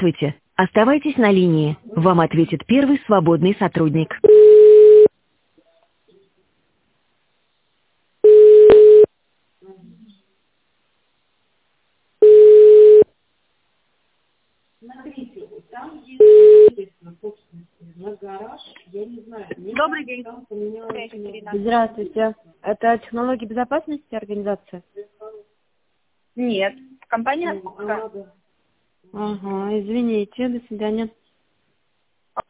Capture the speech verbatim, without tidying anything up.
Здравствуйте. Оставайтесь на линии. Вам ответит первый свободный сотрудник. Добрый день. Здравствуйте. Это технологии безопасности организации? Нет. Компания «Аска». Ага, извините, до свидания.